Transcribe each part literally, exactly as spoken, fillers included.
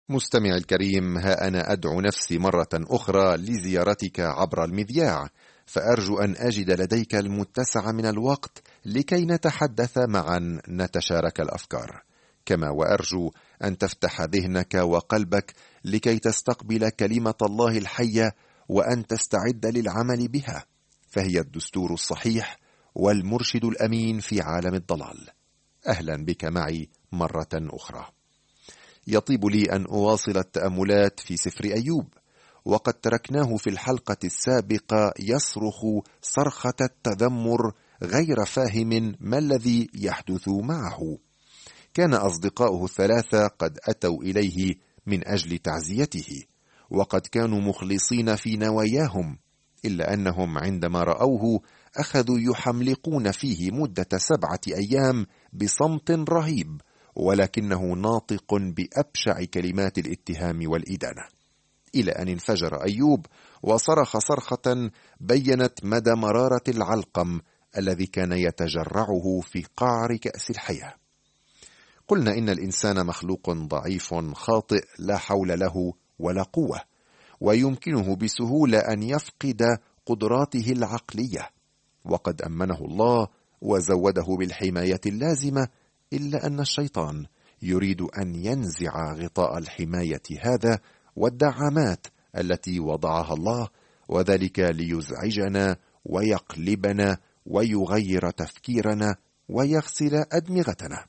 مستمع الكريم، ها أنا أدعو نفسي مرة أخرى لزيارتك عبر المذياع، فأرجو أن أجد لديك المتسع من الوقت لكي نتحدث معا نتشارك الأفكار، كما وأرجو أن تفتح ذهنك وقلبك لكي تستقبل كلمة الله الحية وأن تستعد للعمل بها، فهي الدستور الصحيح والمرشد الأمين في عالم الضلال. أهلا بك معي مرة أخرى. يطيب لي أن أواصل التأملات في سفر أيوب، وقد تركناه في الحلقة السابقة يصرخ صرخة التذمر غير فاهم ما الذي يحدث معه. كان أصدقاؤه الثلاثة قد أتوا إليه من أجل تعزيته، وقد كانوا مخلصين في نواياهم، إلا أنهم عندما رأوه أخذوا يحملقون فيه مدة سبعة أيام بصمت رهيب، ولكنه ناطق بأبشع كلمات الاتهام والإدانة، إلى أن انفجر أيوب وصرخ صرخة بيّنت مدى مرارة العلقم الذي كان يتجرعه في قعر كأس الحياة. قلنا إن الإنسان مخلوق ضعيف خاطئ لا حول له ولا قوة، ويمكنه بسهولة أن يفقد قدراته العقلية، وقد أمنه الله وزوده بالحماية اللازمة، إلا أن الشيطان يريد أن ينزع غطاء الحماية هذا والدعامات التي وضعها الله، وذلك ليزعجنا ويقلبنا ويغير تفكيرنا ويغسل أدمغتنا.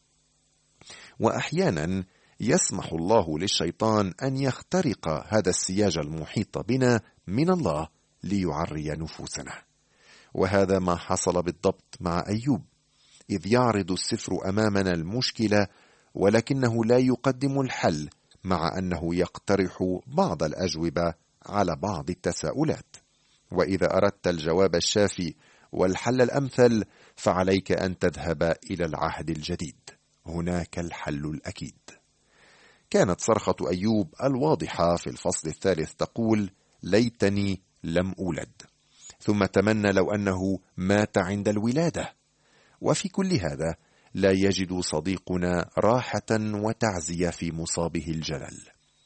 وأحيانا يسمح الله للشيطان أن يخترق هذا السياج المحيط بنا من الله ليعري نفوسنا، وهذا ما حصل بالضبط مع أيوب، إذ يعرض السفر أمامنا المشكلة ولكنه لا يقدم الحل، مع أنه يقترح بعض الأجوبة على بعض التساؤلات. وإذا أردت الجواب الشافي والحل الأمثل فعليك أن تذهب إلى العهد الجديد، هناك الحل الأكيد. كانت صرخة أيوب الواضحة في الفصل الثالث تقول: ليتني لم أولد، ثم تمنى لو أنه مات عند الولادة. وفي كل هذا لا يجد صديقنا راحة وتعزية في مصابه الجلل.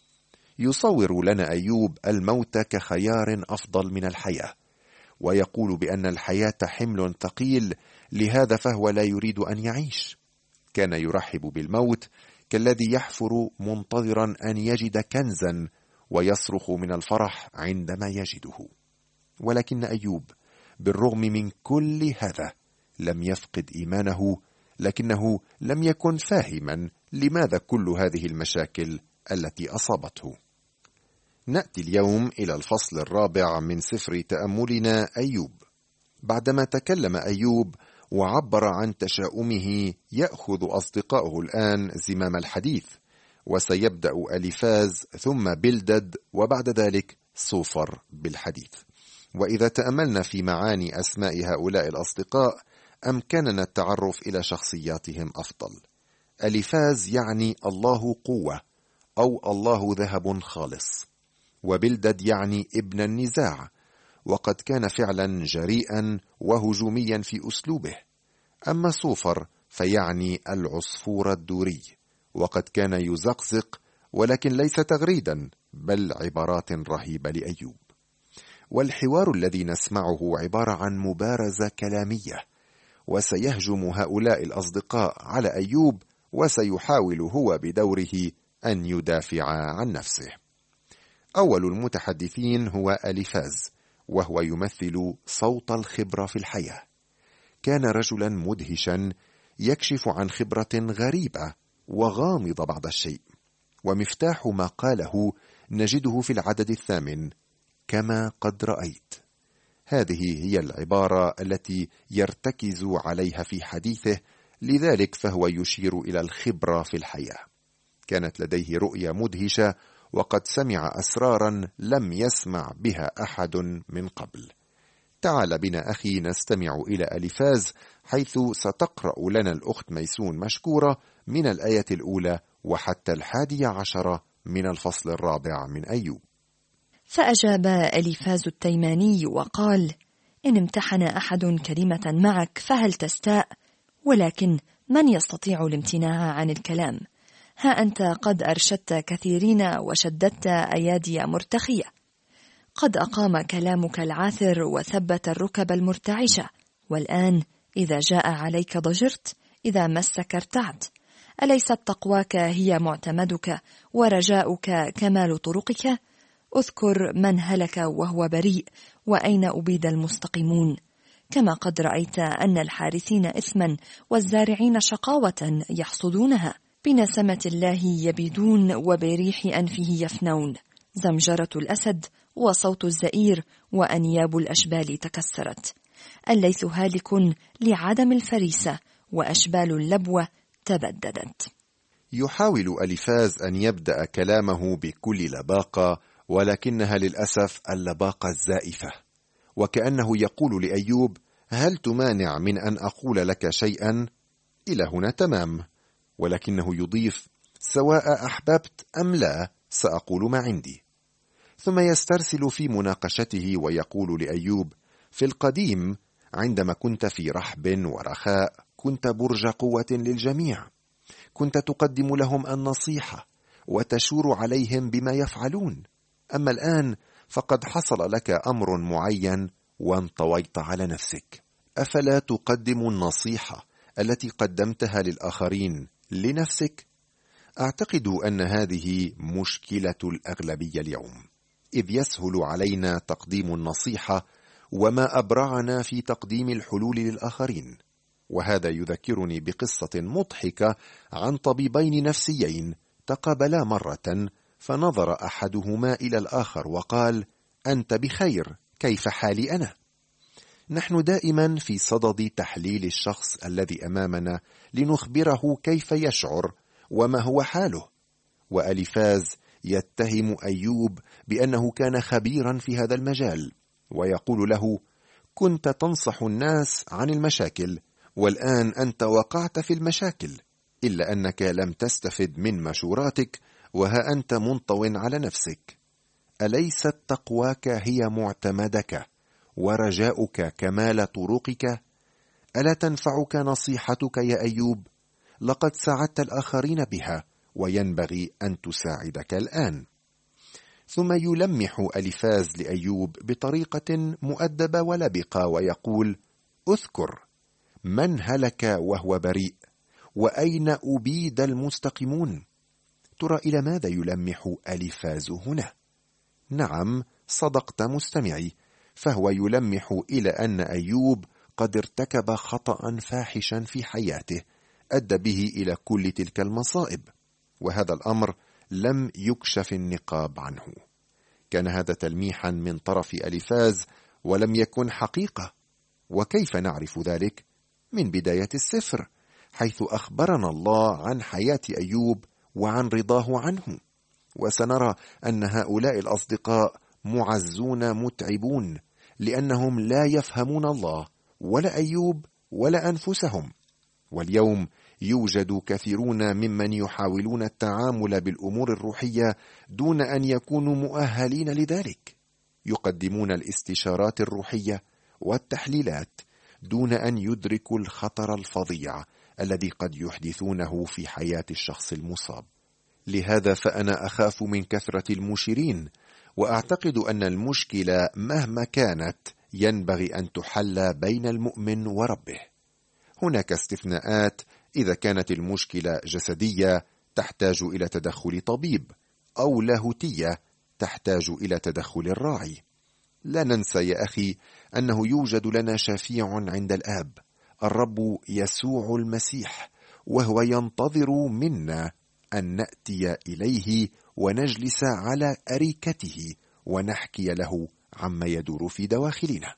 يصور لنا أيوب الموت كخيار أفضل من الحياة، ويقول بأن الحياة حمل ثقيل، لهذا فهو لا يريد أن يعيش. كان يرحب بالموت كالذي يحفر منتظرا أن يجد كنزا ويصرخ من الفرح عندما يجده. ولكن أيوب بالرغم من كل هذا لم يفقد إيمانه، لكنه لم يكن فاهما لماذا كل هذه المشاكل التي أصابته. نأتي اليوم إلى الفصل الرابع من سفر تأملنا أيوب. بعدما تكلم أيوب وعبر عن تشاؤمه، يأخذ أصدقاؤه الآن زمام الحديث، وسيبدأ أليفاز ثم بلدد وبعد ذلك صوفر بالحديث. وإذا تأملنا في معاني أسماء هؤلاء الأصدقاء أمكننا التعرف إلى شخصياتهم أفضل. أليفاز يعني الله قوة أو الله ذهب خالص، وبلدد يعني ابن النزاع، وقد كان فعلا جريئا وهجوميا في أسلوبه. أما صوفر فيعني العصفور الدوري، وقد كان يزقزق ولكن ليس تغريدا بل عبارات رهيبة لأيوب. والحوار الذي نسمعه عبارة عن مبارزة كلامية، وسيهجم هؤلاء الأصدقاء على أيوب، وسيحاول هو بدوره أن يدافع عن نفسه. أول المتحدثين هو أليفاز، وهو يمثل صوت الخبرة في الحياة. كان رجلا مدهشا يكشف عن خبرة غريبة وغامضة بعض الشيء، ومفتاح ما قاله نجده في العدد الثامن: كما قد رأيت. هذه هي العبارة التي يرتكز عليها في حديثه، لذلك فهو يشير إلى الخبرة في الحياة. كانت لديه رؤية مدهشة، وقد سمع أسرارا لم يسمع بها أحد من قبل. تعال بنا أخي نستمع إلى أليفاز، حيث ستقرأ لنا الأخت ميسون مشكورة من الآية الأولى وحتى الحادية عشرة من الفصل الرابع من أيوب. فأجاب أليفاز التيماني وقال: إن امتحن أحد كلمة معك فهل تستاء؟ ولكن من يستطيع الامتناع عن الكلام؟ ها أنت قد أرشدت كثيرين وشددت أيادي مرتخية، قد أقام كلامك العاثر وثبت الركب المرتعشة، والآن إذا جاء عليك ضجرت، إذا مسك ارتعت. أليست تقواك هي معتمدك ورجاؤك كمال طرقك؟ أذكر من هلك وهو بريء، وأين أبيد المستقيمون. كما قد رأيت أن الحارثين إثما والزارعين شقاوة يحصدونها، بنسمة الله يبيدون وبريح أنفه يفنون. زمجرة الأسد وصوت الزئير وأنياب الأشبال تكسرت. الليث هالك لعدم الفريسة، وأشبال اللبوة تبددت. يحاول أليفاز أن يبدأ كلامه بكل لباقة، ولكنها للأسف اللباقة الزائفة، وكأنه يقول لأيوب: هل تمانع من أن أقول لك شيئا؟ إلى هنا تمام، ولكنه يضيف: سواء أحببت أم لا سأقول ما عندي. ثم يسترسل في مناقشته ويقول لأيوب: في القديم عندما كنت في رحب ورخاء كنت برج قوة للجميع، كنت تقدم لهم النصيحة وتشور عليهم بما يفعلون، أما الآن فقد حصل لك أمر معين وانطويت على نفسك. أفلا تقدم النصيحة التي قدمتها للآخرين لنفسك؟ أعتقد أن هذه مشكلة الأغلبية اليوم، إذ يسهل علينا تقديم النصيحة وما أبرعنا في تقديم الحلول للآخرين. وهذا يذكرني بقصة مضحكة عن طبيبين نفسيين تقابلا مرة، فنظر أحدهما إلى الآخر وقال: أنت بخير، كيف حالي أنا؟ نحن دائما في صدد تحليل الشخص الذي أمامنا لنخبره كيف يشعر وما هو حاله. وأليفاز يتهم أيوب بأنه كان خبيرا في هذا المجال، ويقول له: كنت تنصح الناس عن المشاكل، والآن أنت وقعت في المشاكل، إلا أنك لم تستفد من مشوراتك، وها أنت منطو على نفسك. أليست تقواك هي معتمدك ورجاؤك كمال طرقك؟ ألا تنفعك نصيحتك يا أيوب؟ لقد ساعدت الآخرين بها، وينبغي أن تساعدك الآن. ثم يلمح أليفاز لأيوب بطريقة مؤدبة ولبقة ويقول: أذكر من هلك وهو بريء، وأين أبيد المستقيمون. ترى إلى ماذا يلمح أليفاز هنا؟ نعم، صدقت مستمعي، فهو يلمح إلى أن أيوب قد ارتكب خطأ فاحشا في حياته أدى به إلى كل تلك المصائب، وهذا الأمر لم يكشف النقاب عنه. كان هذا تلميحا من طرف أليفاز ولم يكن حقيقة. وكيف نعرف ذلك؟ من بداية السفر، حيث أخبرنا الله عن حياة أيوب وعن رضاه عنه، وسنرى أن هؤلاء الأصدقاء معزون متعبون، لأنهم لا يفهمون الله ولا أيوب ولا أنفسهم. واليوم يوجد كثيرون ممن يحاولون التعامل بالأمور الروحية دون أن يكونوا مؤهلين لذلك. يقدمون الاستشارات الروحية والتحليلات دون أن يدركوا الخطر الفظيع الذي قد يحدثونه في حياة الشخص المصاب. لهذا فأنا أخاف من كثرة المشيرين، وأعتقد أن المشكلة مهما كانت ينبغي أن تحل بين المؤمن وربه. هناك استثناءات، إذا كانت المشكلة جسدية تحتاج إلى تدخل طبيب، أو لاهوتية تحتاج إلى تدخل الراعي. لا ننسى يا أخي أنه يوجد لنا شفيع عند الآب، الرب يسوع المسيح، وهو ينتظر منا أن نأتي إليه ونجلس على أريكته ونحكي له عما يدور في دواخلنا.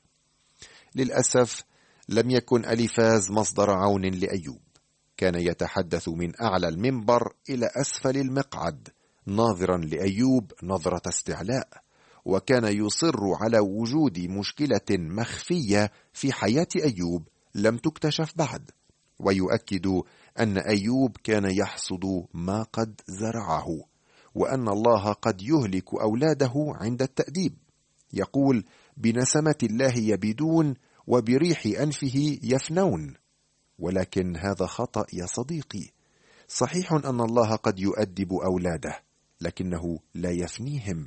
للأسف لم يكن أليفاز مصدر عون لأيوب، كان يتحدث من أعلى المنبر إلى أسفل المقعد ناظرا لأيوب نظرة استعلاء، وكان يصر على وجود مشكلة مخفية في حياة أيوب لم تكتشف بعد، ويؤكد أن أيوب كان يحصد ما قد زرعه، وأن الله قد يهلك أولاده عند التأديب. يقول: بنسمة الله يبيدون وبريح أنفه يفنون. ولكن هذا خطأ يا صديقي. صحيح أن الله قد يؤدب أولاده، لكنه لا يفنيهم.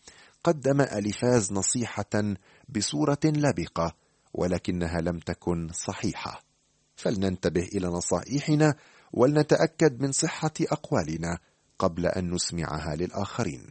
قدم أليفاز نصيحة بصورة لبقة، ولكنها لم تكن صحيحة. فلننتبه إلى نصائحنا ولنتأكد من صحة أقوالنا قبل أن نسمعها للآخرين.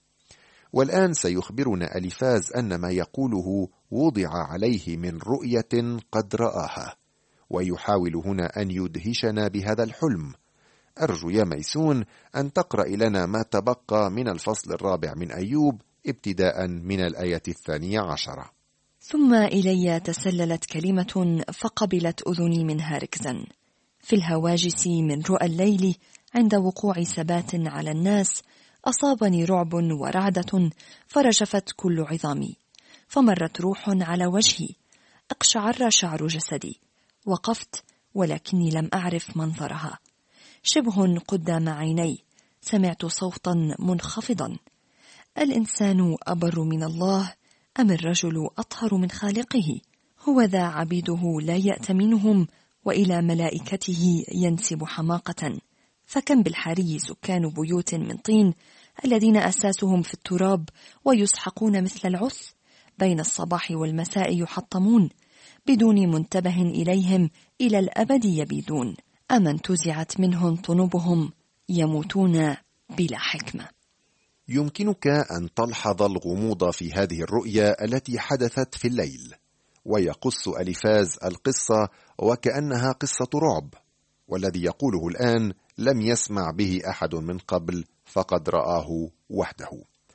والآن سيخبرنا أليفاز أن ما يقوله وضع عليه من رؤية قد رآها، ويحاول هنا أن يدهشنا بهذا الحلم. أرجو يا ميسون أن تقرأ لنا ما تبقى من الفصل الرابع من أيوب ابتداء من الآية الثانية عشرة. ثم إلي تسللت كلمة فقبلت أذني منها ركزا في الهواجس من رؤى الليل عند وقوع سبات على الناس. أصابني رعب ورعدة فرجفت كل عظامي، فمرت روح على وجهي، أقشعر شعر جسدي. وقفت ولكني لم أعرف منظرها. شبه قدام عيني سمعت صوتا منخفضا: الإنسان أبر من الله أم الرجل أطهر من خالقه؟ هو ذا عبيده لا يأتمنهم، وإلى ملائكته ينسب حماقة. فكم بالحري سكان بيوت من طين الذين أساسهم في التراب ويسحقون مثل العث، بين الصباح والمساء يحطمون، بدون منتبه إليهم إلى الأبد يبيدون. أما انتزعت منهم طنوبهم يموتون بلا حكمة. يمكنك أن تلحظ الغموض في هذه الرؤيا التي حدثت في الليل، ويقص أليفاز القصة وكأنها قصة رعب، والذي يقوله الآن لم يسمع به أحد من قبل، فقد رآه وحده.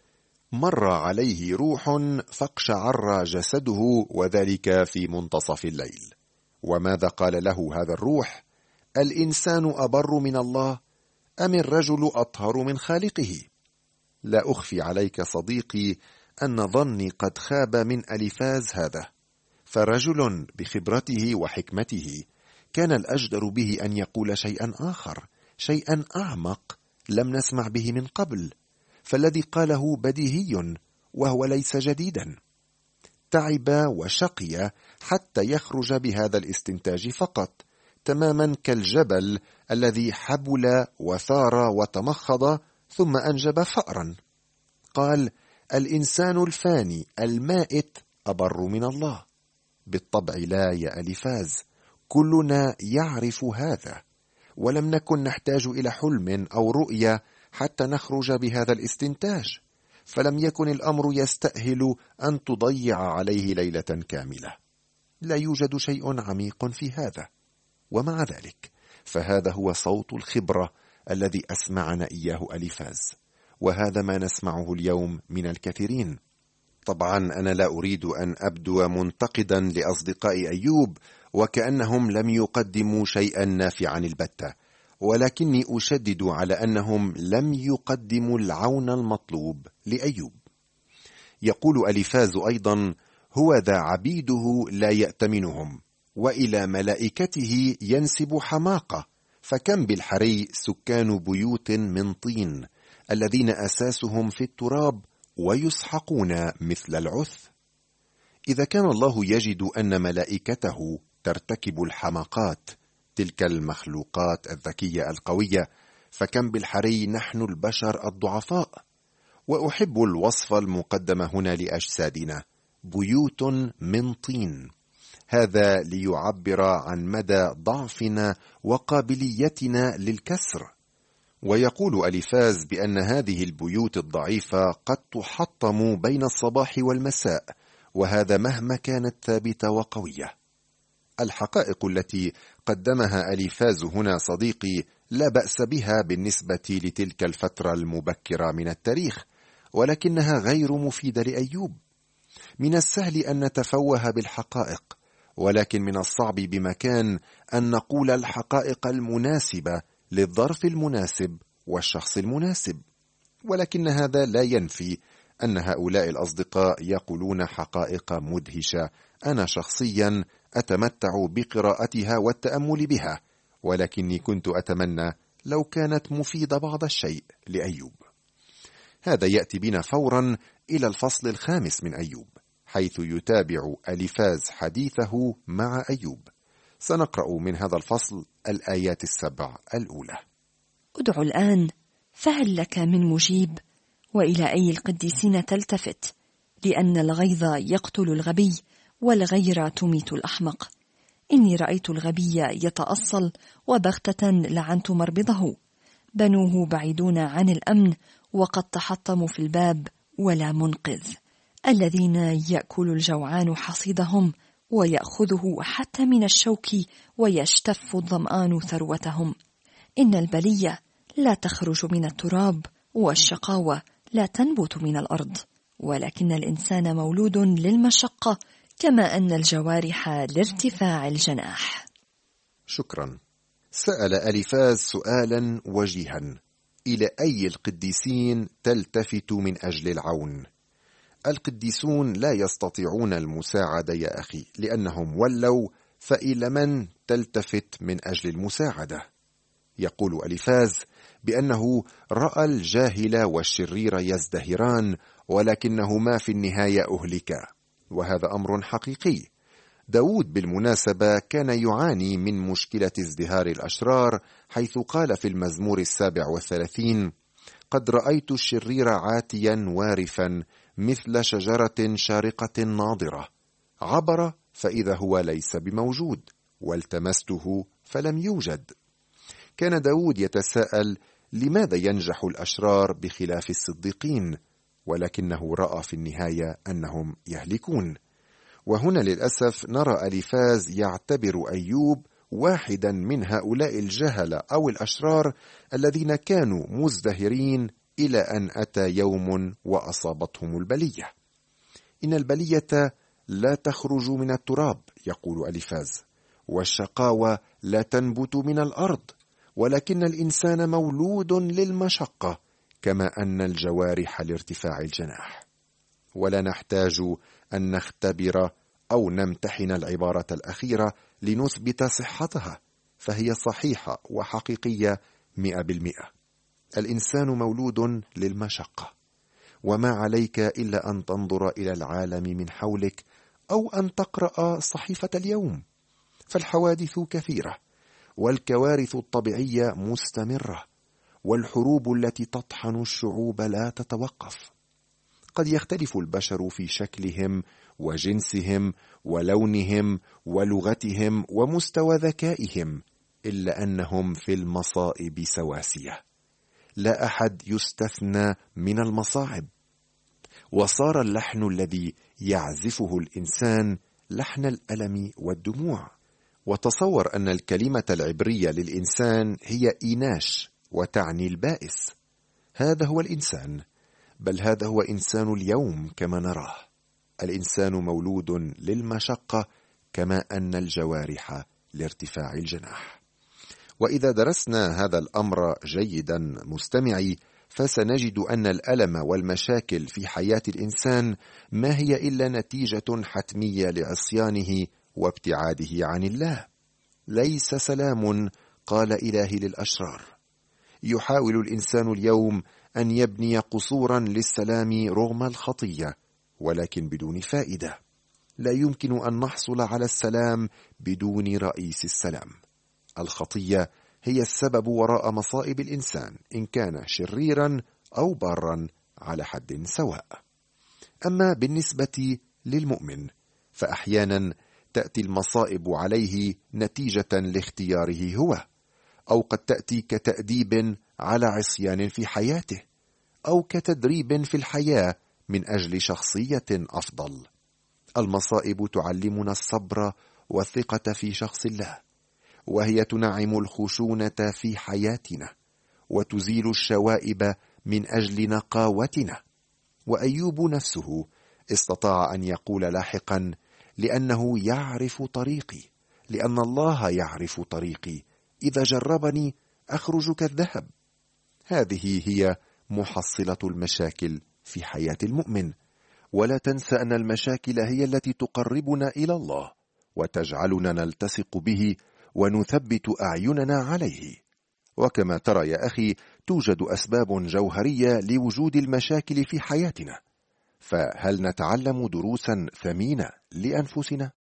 مر عليه روح فاقشعر جسده، وذلك في منتصف الليل. وماذا قال له هذا الروح؟ الإنسان أبر من الله أم الرجل أطهر من خالقه؟ لا أخفي عليك صديقي أن ظني قد خاب من أليفاز هذا، فرجل بخبرته وحكمته كان الأجدر به أن يقول شيئا آخر، شيئا أعمق لم نسمع به من قبل، فالذي قاله بديهي وهو ليس جديدا. تعب وشقي حتى يخرج بهذا الاستنتاج فقط، تماما كالجبل الذي حبل وثار وتمخض ثم أنجب فأرا. قال: الإنسان الفاني المائت أبر من الله. بالطبع لا يا أليفاز، كلنا يعرف هذا، ولم نكن نحتاج إلى حلم أو رؤية حتى نخرج بهذا الاستنتاج، فلم يكن الأمر يستأهل أن تضيع عليه ليلة كاملة. لا يوجد شيء عميق في هذا، ومع ذلك فهذا هو صوت الخبرة الذي أسمعنا إياه أليفاز، وهذا ما نسمعه اليوم من الكثيرين. طبعا أنا لا أريد أن أبدو منتقدا لأصدقاء أيوب وكأنهم لم يقدموا شيئا نافعا البتة، ولكني أشدد على أنهم لم يقدموا العون المطلوب لأيوب. يقول أليفاز أيضا: هو ذا عبيده لا يأتمنهم، وإلى ملائكته ينسب حماقة. فكم بالحري سكان بيوت من طين الذين أساسهم في التراب ويسحقون مثل العث. إذا كان الله يجد أن ملائكته ترتكب الحماقات، تلك المخلوقات الذكية القوية، فكم بالحري نحن البشر الضعفاء. وأحب الوصف المقدم هنا لأجسادنا: بيوت من طين، هذا ليعبر عن مدى ضعفنا وقابليتنا للكسر. ويقول أليفاز بأن هذه البيوت الضعيفة قد تحطم بين الصباح والمساء، وهذا مهما كانت ثابتة وقوية. الحقائق التي قدمها أليفاز هنا صديقي لا بأس بها بالنسبة لتلك الفترة المبكرة من التاريخ، ولكنها غير مفيدة لأيوب. من السهل أن نتفوه بالحقائق، ولكن من الصعب بمكان أن نقول الحقائق المناسبة للظرف المناسب والشخص المناسب. ولكن هذا لا ينفي أن هؤلاء الأصدقاء يقولون حقائق مدهشة أنا شخصيا أتمتع بقراءتها والتأمل بها، ولكني كنت أتمنى لو كانت مفيدة بعض الشيء لأيوب. هذا يأتي بنا فورا إلى الفصل الخامس من أيوب، حيث يتابع أليفاز حديثه مع أيوب. سنقرأ من هذا الفصل الآيات السبع الأولى. ادع الآن، فهل لك من مجيب؟ وإلى أي القديسين تلتفت؟ لأن الغيظ يقتل الغبي، والغيرة تميت الأحمق. إني رأيت الغبي يتأصل، وبغتة لعنت مربضه. بنوه بعيدون عن الأمن، وقد تحطموا في الباب ولا منقذ. الذين يأكل الجوعان حصيدهم، ويأخذه حتى من الشوك، ويشتف الظمآن ثروتهم. إن البلية لا تخرج من التراب، والشقاوة لا تنبت من الأرض، ولكن الإنسان مولود للمشقة، كما أن الجوارح لارتفاع الجناح. شكرا. سأل أليفاز سؤالا وجيها: إلى أي القديسين تلتفت من أجل العون؟ القديسون لا يستطيعون المساعدة يا أخي، لأنهم ولوا، فإلى من تلتفت من أجل المساعدة؟ يقول أليفاز بأنه رأى الجاهل والشرير يزدهران، ولكنهما في النهاية أهلكا، وهذا أمر حقيقي. داود بالمناسبة كان يعاني من مشكلة ازدهار الأشرار، حيث قال في المزمور السابع والثلاثين: قد رأيت الشرير عاتيا وارفا مثل شجرة شارقة ناضرة، عبر فإذا هو ليس بموجود، والتمسته فلم يوجد. كان داود يتساءل لماذا ينجح الأشرار بخلاف الصديقين، ولكنه رأى في النهاية أنهم يهلكون. وهنا للأسف نرى أليفاز يعتبر أيوب واحدا من هؤلاء الجهل أو الأشرار الذين كانوا مزدهرين إلى أن أتى يوم وأصابتهم البلية. إن البلية لا تخرج من التراب، يقول أليفاز، والشقاوة لا تنبت من الأرض، ولكن الإنسان مولود للمشقة، كما أن الجوارح لارتفاع الجناح. ولا نحتاج أن نختبر أو نمتحن العبارة الأخيرة لنثبت صحتها، فهي صحيحة وحقيقية مئة بالمئة. الإنسان مولود للمشقة، وما عليك إلا أن تنظر إلى العالم من حولك، أو أن تقرأ صحيفة اليوم، فالحوادث كثيرة، والكوارث الطبيعية مستمرة، والحروب التي تطحن الشعوب لا تتوقف. قد يختلف البشر في شكلهم وجنسهم ولونهم ولغتهم ومستوى ذكائهم، إلا أنهم في المصائب سواسية، لا أحد يستثنى من المصاعب. وصار اللحن الذي يعزفه الإنسان لحن الألم والدموع. وتصور أن الكلمة العبرية للإنسان هي إيناش، وتعني البائس. هذا هو الإنسان، بل هذا هو إنسان اليوم كما نراه. الإنسان مولود للمشقة، كما أن الجوارح لارتفاع الجناح. وإذا درسنا هذا الأمر جيدا مستمعي، فسنجد أن الألم والمشاكل في حياة الإنسان ما هي إلا نتيجة حتمية لعصيانه وابتعاده عن الله. ليس سلام قال إلهي للأشرار. يحاول الإنسان اليوم أن يبني قصورا للسلام رغم الخطية، ولكن بدون فائدة. لا يمكن أن نحصل على السلام بدون رئيس السلام. الخطية هي السبب وراء مصائب الإنسان، إن كان شريرا أو بارا على حد سواء. أما بالنسبة للمؤمن، فأحيانا تأتي المصائب عليه نتيجة لاختياره هو، أو قد تأتي كتأديب على عصيان في حياته، أو كتدريب في الحياة من أجل شخصية أفضل. المصائب تعلمنا الصبر والثقة في شخص الله، وهي تنعم الخشونة في حياتنا، وتزيل الشوائب من أجل نقاوتنا. وأيوب نفسه استطاع أن يقول لاحقا: لأنه يعرف طريقي، لأن الله يعرف طريقي، إذا جربني أخرج كالذهب. هذه هي محصلة المشاكل في حياة المؤمن. ولا تنسى أن المشاكل هي التي تقربنا إلى الله، وتجعلنا نلتصق به ونثبت أعيننا عليه. وكما ترى يا أخي، توجد أسباب جوهرية لوجود المشاكل في حياتنا، فهل نتعلم دروسا ثمينة لأنفسنا؟